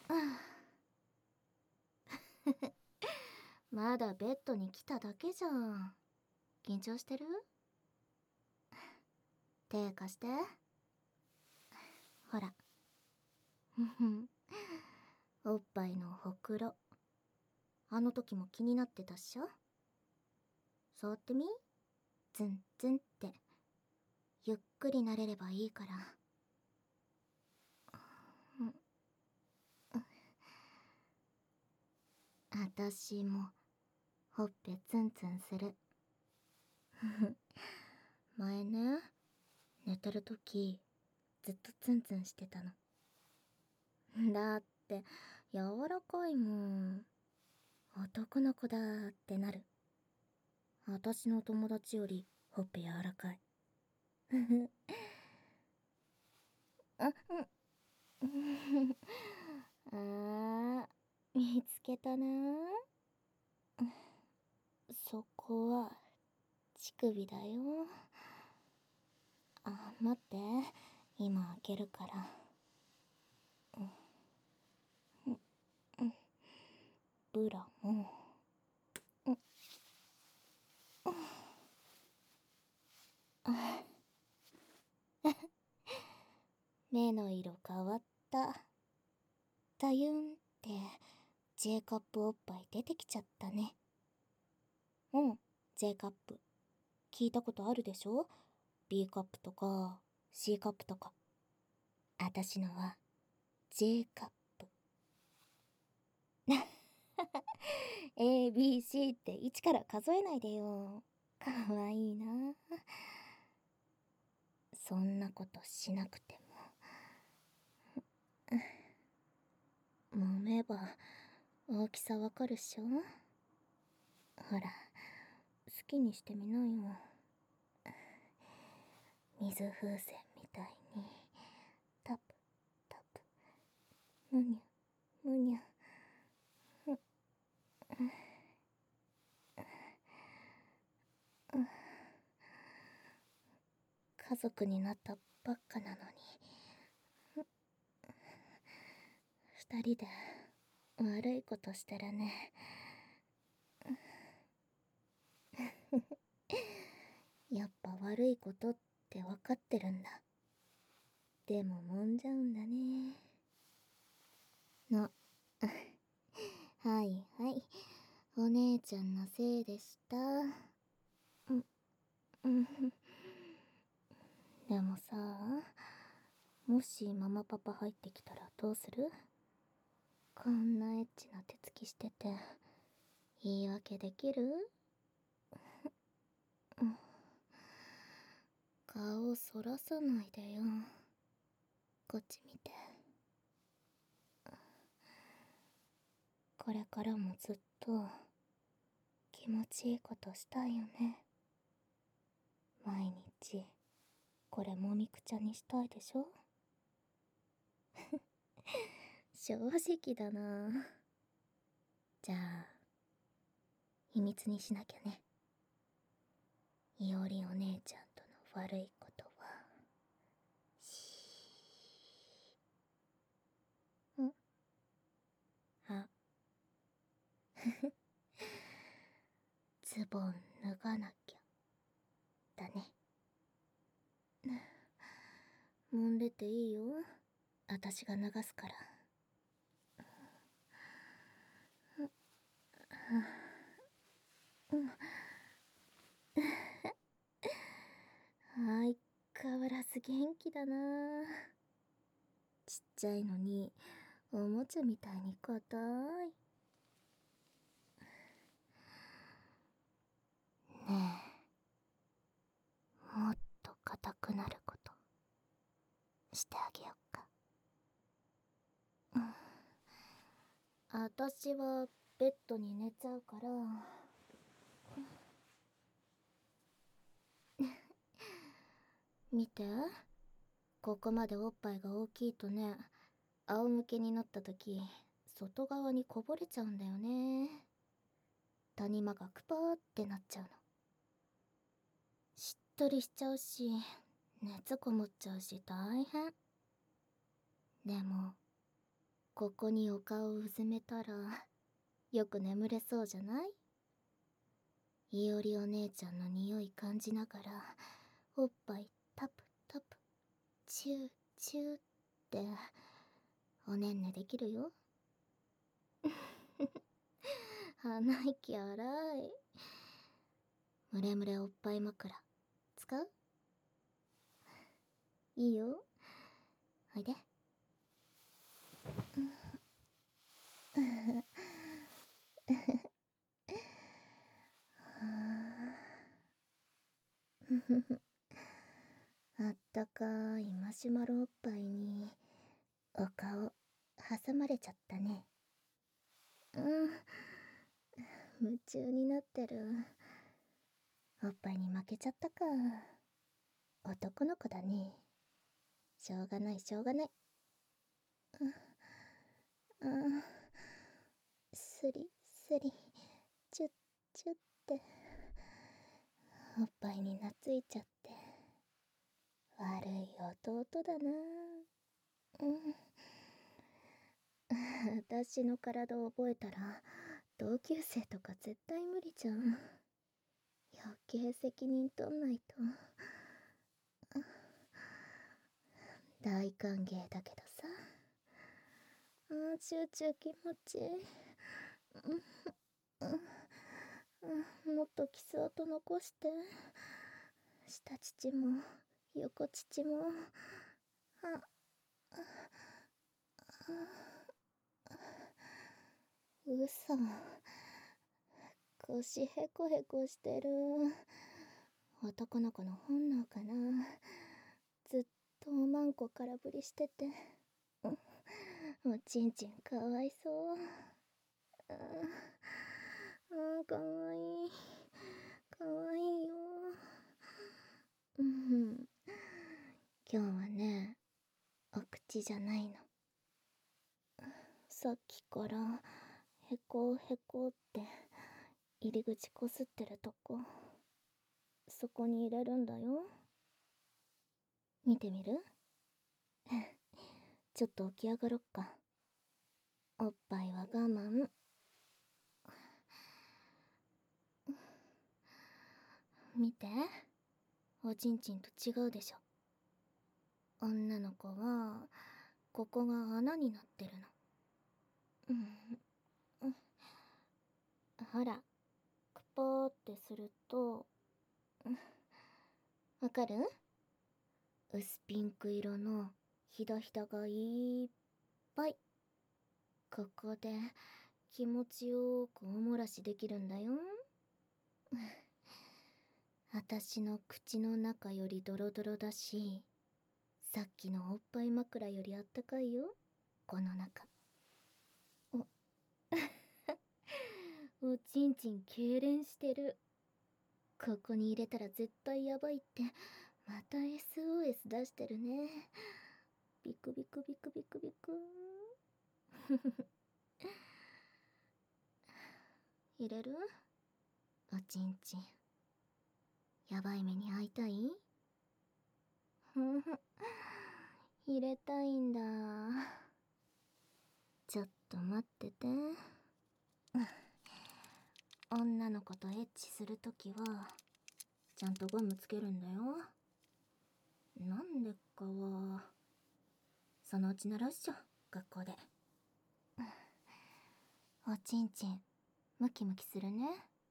まだベッドに来ただけじゃん。緊張してる？手貸して。ほら。おっぱいのほくろ。あの時も気になってたっしょ？触ってみ？ズンズンって。ゆっくり慣れればいいから。あたしもほっぺツンツンする。前ね、寝てる時ずっとツンツンしてたの。だって柔らかいもん。男の子だーってなる。私の友達よりほっぺ柔らかい。あ、あー、見つけたなー。そこは乳首だよ。あ、待って、今開けるから。ブラも。目の色変わった。だゆんって J カップおっぱい出てきちゃったね。うん、J カップ。聞いたことあるでしょ？ B カップとか C カップとか。あたしのは J カップ。A, B, C って1から数えないでよ。かわいいな。そんなことしなくても。揉めば大きさわかるっしょ？ほら、好きにしてみなよ。水風船みたいに。タプタプ。むにゃむにゃ。家族になったばっかなのに。二人で悪いことしてるね。やっぱ悪いことってわかってるんだ。でも揉んじゃうんだね。はいはい。お姉ちゃんのせいでした。うん。でもさ、もしママパパ入ってきたらどうする？こんなエッチな手つきしてて、言い訳できる？顔そらさないでよ。こっち見て。これからもずっと気持ちいいことしたいよね。毎日これもみくちゃにしたいでしょ？正直だな。じゃあ秘密にしなきゃね。いおりお姉ちゃんとの悪いことは。ん？あ、ズボン脱がなきゃだね。揉んでていいよ。私が流すから。相変わらず元気だな。ちっちゃいのにおもちゃみたいに硬い。ねえ、もっと硬くなることしてあげよっか。私はベッドに寝ちゃうから。見て、ここまでおっぱいが大きいとね、仰向けになった時外側にこぼれちゃうんだよね。谷間がクパーってなっちゃうの。しっとりしちゃうし、熱こもっちゃうし大変。でもここにお顔をうずめたら、よく眠れそうじゃない？いおりお姉ちゃんの匂い感じながら、おっぱいタプタプ、チューチューって、おねんねできるよ。鼻息荒い。ムレムレおっぱい枕、使う？いいよ。おいで。あったかいマシュマロおっぱいにお顔挟まれちゃったね。夢中になってる。おっぱいに負けちゃったか。男の子だね。しょうがないしょうがない。スリスリ、チュッチュッって、おっぱいに懐いちゃって。悪い弟だな。私の体を覚えたら、同級生とか絶対無理じゃん。余計責任取んないと。大歓迎だけどさ。チューチュー気持ちいい。もっとキス跡残して。下乳も横乳も。嘘。腰ヘコヘコしてる。男の子の本能かな。ずっとおまんこ空振りしてて。おちんちんかわいそう。かわいい。かわいいよ。今日はね、お口じゃないの。さっきからへこへこって入り口こすってるとこ、そこに入れるんだよ。見てみる？ちょっと起き上がろっか。おっぱいは我慢。見て、おちんちんと違うでしょ。女の子はここが穴になってるの。ほら、クポーってすると、わかる？薄ピンク色のひだひだがいっぱい。ここで気持ちよくおもらしできるんだよ。あたしの口の中よりドロドロだし、さっきのおっぱい枕よりあったかいよ、この中。おちんちん痙攣してる。ここに入れたら絶対やばいって、また SOS 出してるね。ビクビクビクビクビク。入れる？おちんちん。やばい目に遭いたい？入れたいんだ。ちょっと待ってて。女の子とエッチするときはちゃんとゴムつけるんだよ。なんでかはそのうち習うっしょ、学校で。おちんちんムキムキするね。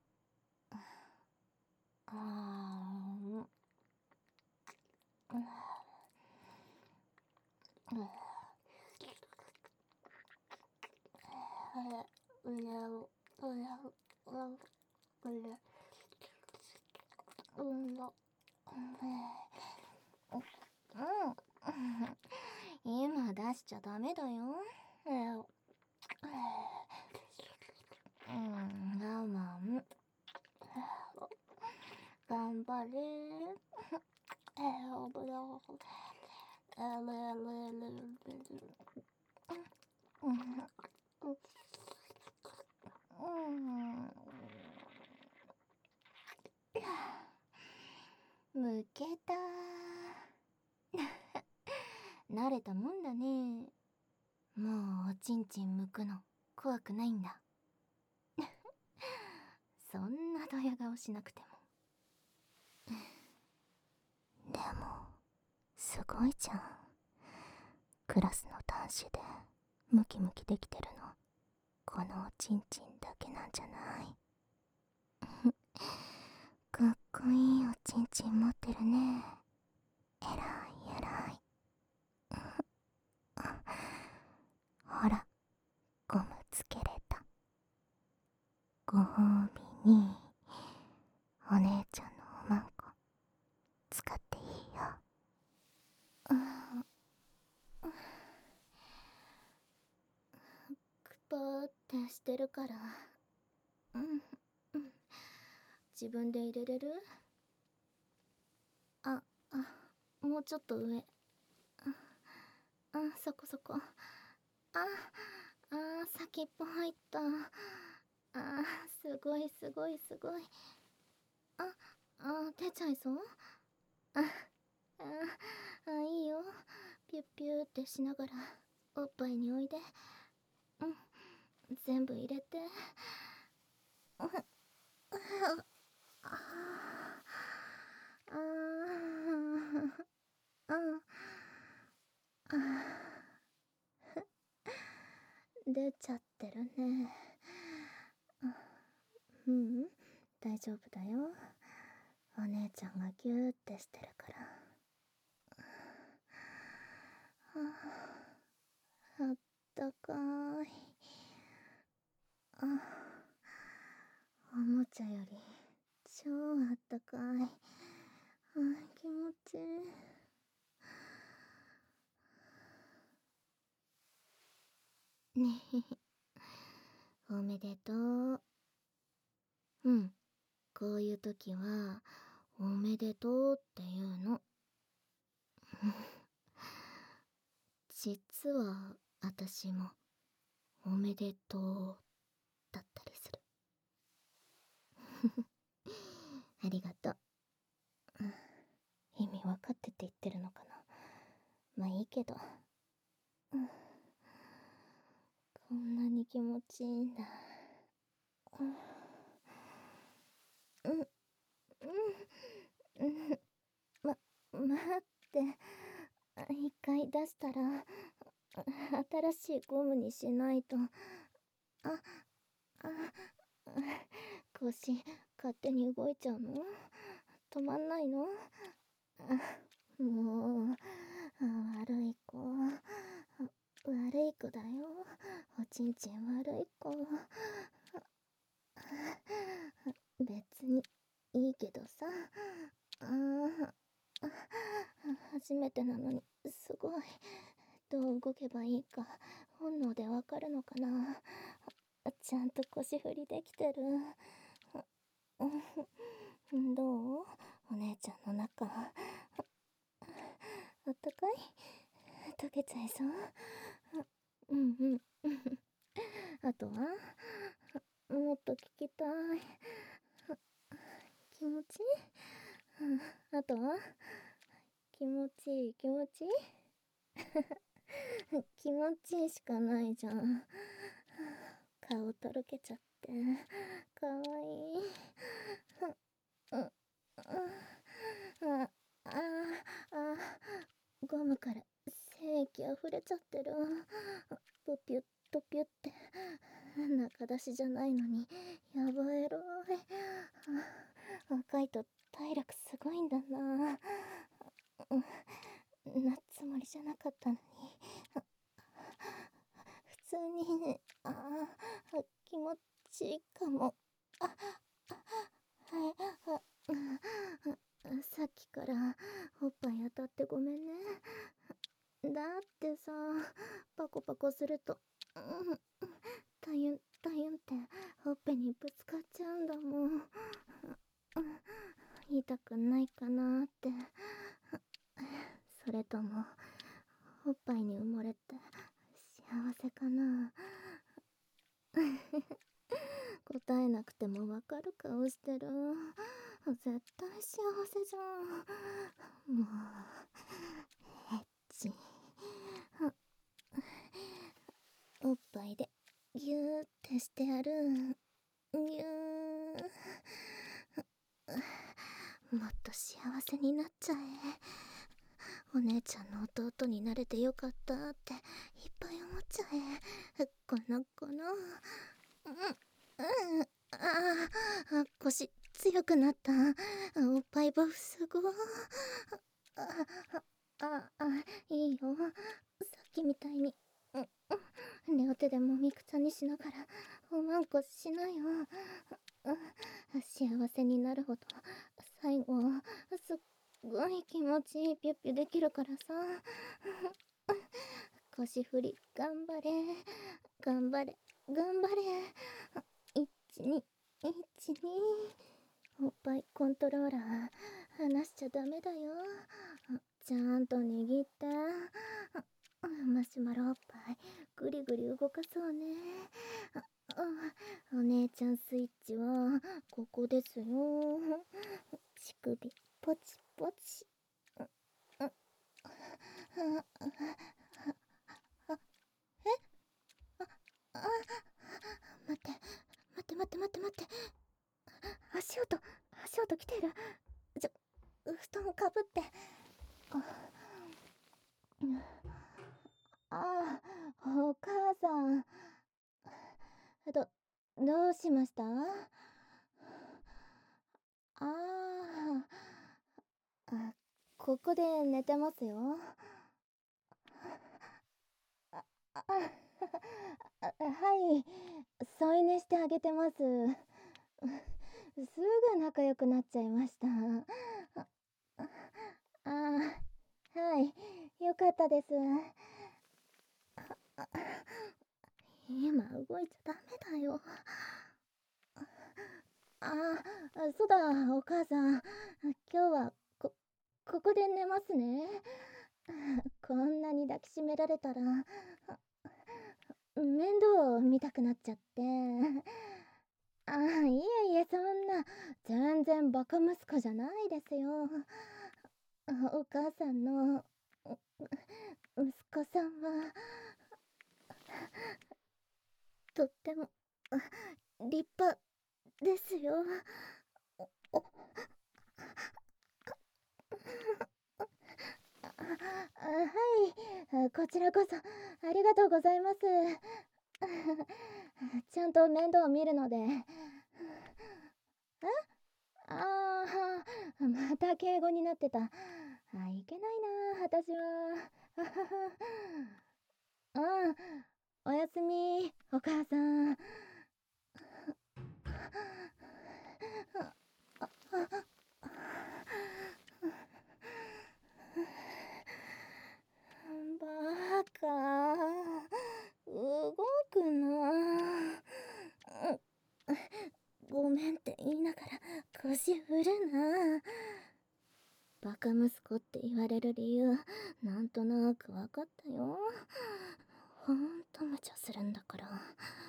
今出しちゃダメだよ。我慢。頑張れ。むけた。慣れたもんだね。 もうおちんちん剥くの怖くないんだ。そんなドヤ顔しなくても。でもすごいじゃん。クラスの男子でムキムキできてるのこのおちんちんだけなんじゃない？かっこいいおちんちん持ってるね。えらいえらい。ほら、ゴムつけれた。ご褒美にお姉ちゃんのおまんこ使っていいよ。くぱーってしてるから。自分で入れれる？あ、もうちょっと上。そこそこ。先っぽ入った。すごいすごいすごい。出ちゃいそう？いいよ。ピュッピューってしながらおっぱいにおいで。全部入れて。出ちゃってるね。大丈夫だよ。お姉ちゃんがギューってしてるから。あったかい。おもちゃより超あったかい。気持ちいい。ねえ、おめでとう。こういう時はおめでとうって言うの。実は私もおめでとうだったりする。ありがとう。意味分かってて言ってるのかな。まあいいけど。こんなに気持ちいいんだ。待って。一回出したら新しいゴムにしないと。腰勝手に動いちゃうの？止まんないの？もう悪い子。悪い子だよ。おちんちん悪い子。別にいいけどさ。初めてなのにすごい。どう動けばいいか本能でわかるのかな。ちゃんと腰振りできてる。どう？お姉ちゃんの中あったかい？溶けちゃいそう？あとはもっと聞きたい。気持ちいい？あとは気持ちいい気持ちいい？気持ちいいしかないじゃん。顔とろけちゃってかわいい。あゴムから精液溢れちゃってる。プピュッとピュって中出しじゃないのにやばいエロい。若いと体力すごいんだな。なつもりじゃなかったのに。普通に気持ちいいかも。さっきからおっぱい当たってごめんね。だってさ、パコパコすると、タユンタユンってほっぺにぶつかっちゃうんだもん。痛くないかなって。それともおっぱいに埋もれて幸せかな。答えなくてもわかる顔してる。絶対幸せじゃん。もうエッチ。 してやる。にゅー。もっと幸せになっちゃえ。お姉ちゃんの弟になれてよかったっていっぱい思っちゃえ。この子の腰強くなった。おっぱいボフすご。いいよ、さっきみたいに両手でもみくちゃにしながらおまんこしなよ。幸せになるほど最後すっごい気持ちいいピュッピュできるからさ。腰振り頑張れ頑張れ頑張れ。1212。おっぱいコントローラー離しちゃダメだよ。ちゃんと握って。マシュマロおっぱいぐりぐり動かそうね。お姉ちゃんスイッチはここですよ。乳首ポチポチ。待って待って待って待って待って。足音来てる。布団かぶって。お母さん。どうしました？ここで寝てますよ。はい、添い寝してあげてます。すぐ仲良くなっちゃいました。はい、よかったです。今動いちゃダメだよ。そうだ、お母さん。今日はここで寝ますね。こんなに抱きしめられたら面倒見たくなっちゃって。いえいえ、そんな全然バカ息子じゃないですよ。お母さんの息子さんはとっても立派ですよ。はい、こちらこそありがとうございます。ちゃんと面倒を見るので。また敬語になってた。いけないな、私は。おやすみ、お母さん。バカ、動くな。ごめんって言いながら腰振るな。バカ息子って言われる理由なんとなくわかったよ。ほんと無茶するんだから。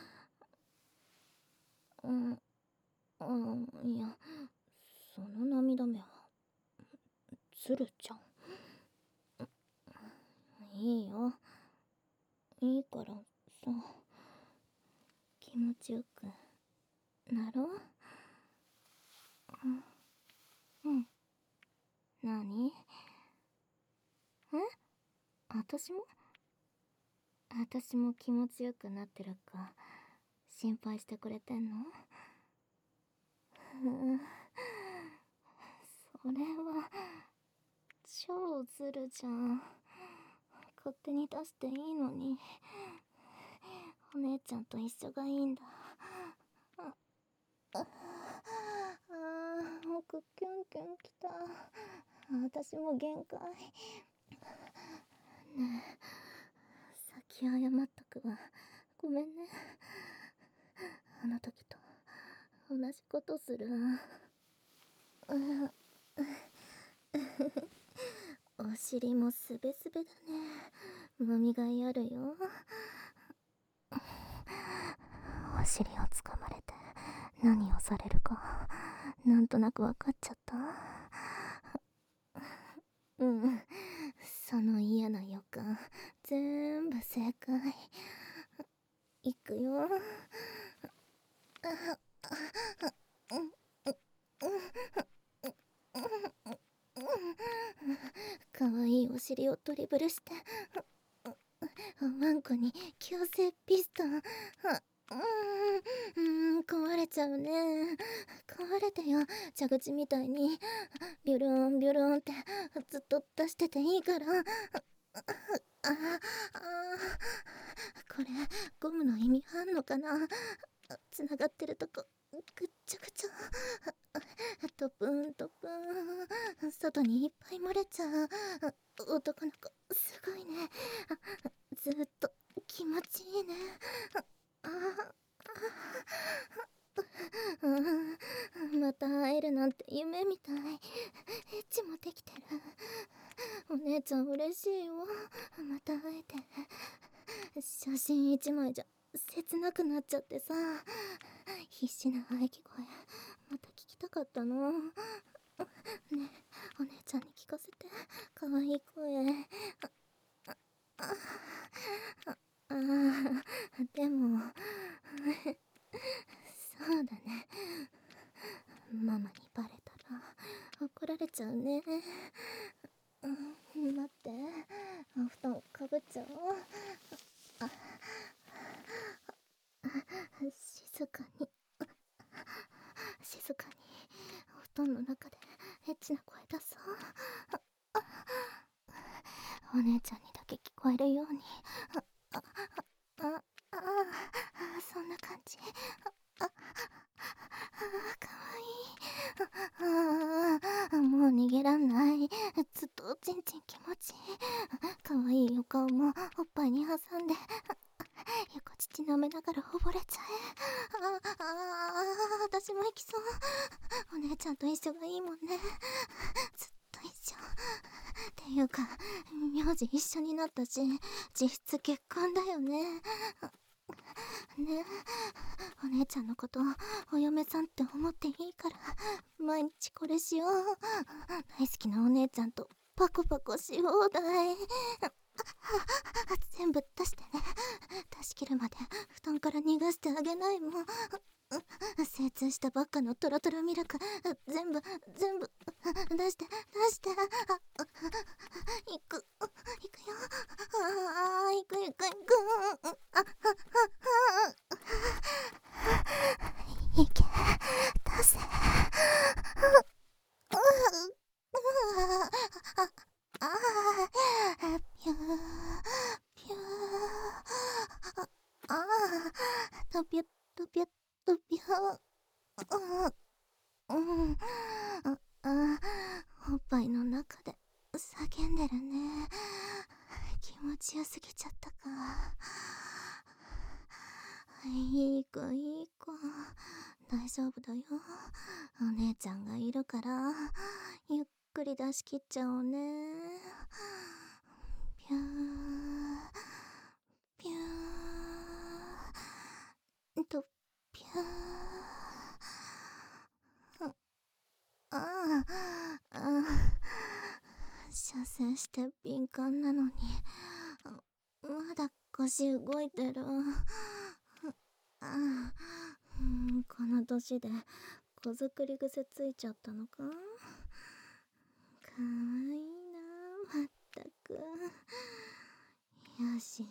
いや、その涙目は鶴ちゃん。いいよ、いいからさ、気持ちよくなろう。なに？私も気持ちよくなってるか心配してくれてんの？それは超ズルじゃん。勝手に出していいのに。お姉ちゃんと一緒がいいんだ。奥キュンキュンきた。私も限界。ねえ、先謝っとくわ。ごめんね。あの時と同じことする。お尻もすべすべだね。もみがいあるよ。お尻をつかまれて何をされるかなんとなく分かっちゃった。その嫌な予感全部正解。いくよ。 かわいいお尻をドリブルしてワンコに強制ピストン。壊れちゃうね。壊れてよ、蛇口みたいにビュルンビュルンってずっと出してていいから。これゴムの意味あんのかな。つながってるとこぐっちゃぐちゃ。トプントプン、外にいっぱい漏れちゃう。男の子すごいね。ずっと気持ちいいね。また会えるなんて夢みたい。エッチもできてる。お姉ちゃん嬉しいよ。また会えて。写真一枚じゃ切なくなっちゃってさ。必死な喘ぎ声また聞きたかったの。ねえ、お姉ちゃんに聞かせて。かわいい声。でもそうだね。ママにバレたら怒られちゃうね。待って、お布団かぶっちゃおう。静かに静かにお布団の中でエッチな声出そう。お姉ちゃんにだけ聞こえるように。そんな感じ。かわいい。もう逃げらんない。ずっとちんちん気持ちいい。かわいいお顔もおっぱいに挟んで横乳舐めながら溺れちゃえ。私も行きそう。お姉ちゃんと一緒がいいもんね。ずっと一緒っていうか名字一緒になったし実質結婚だよね。ね、お姉ちゃんのことお嫁さんって思っていいから毎日これしよう。大好きなお姉ちゃんとパコパコし放題。全部出してね。出し切るまで布団から逃がしてあげないもん。精通したばっかのトロトロミルク全部出して行くよ。行く。いけ、出せ。ピューピュー。とぴゅっとぴゅっとぴゅおっぱいの中で叫んでるね。気持ちよすぎちゃったか。いい子大丈夫だよ。お姉ちゃんがいるからゆっくり出し切っちゃおうね。ピューピューとピュー。射精して敏感なのにまだ腰動いてる。この年で子作り癖ついちゃったのか。かわいいな、まったく。よし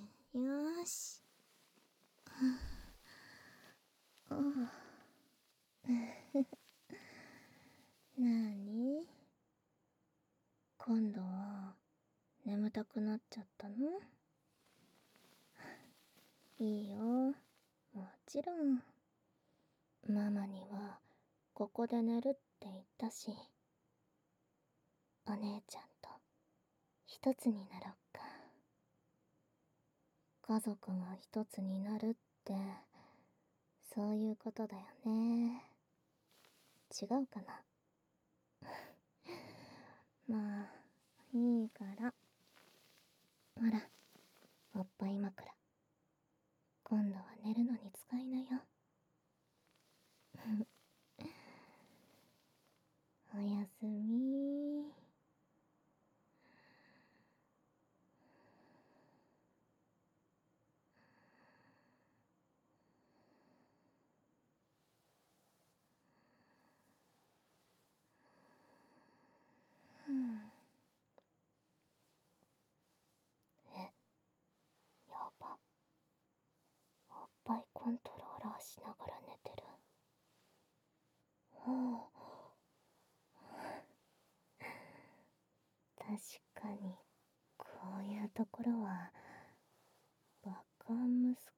なに、今度は眠たくなっちゃったの？いいよ、もちろん。ママにはここで寝るって言ったし、お姉ちゃんと一つになろっか。家族が一つになるってそういうことだよね。違うかな。まあいいから。ほら、おっぱい枕今度は寝るのに使いなよ。おやすみ。 かに、こういうところは、バカ息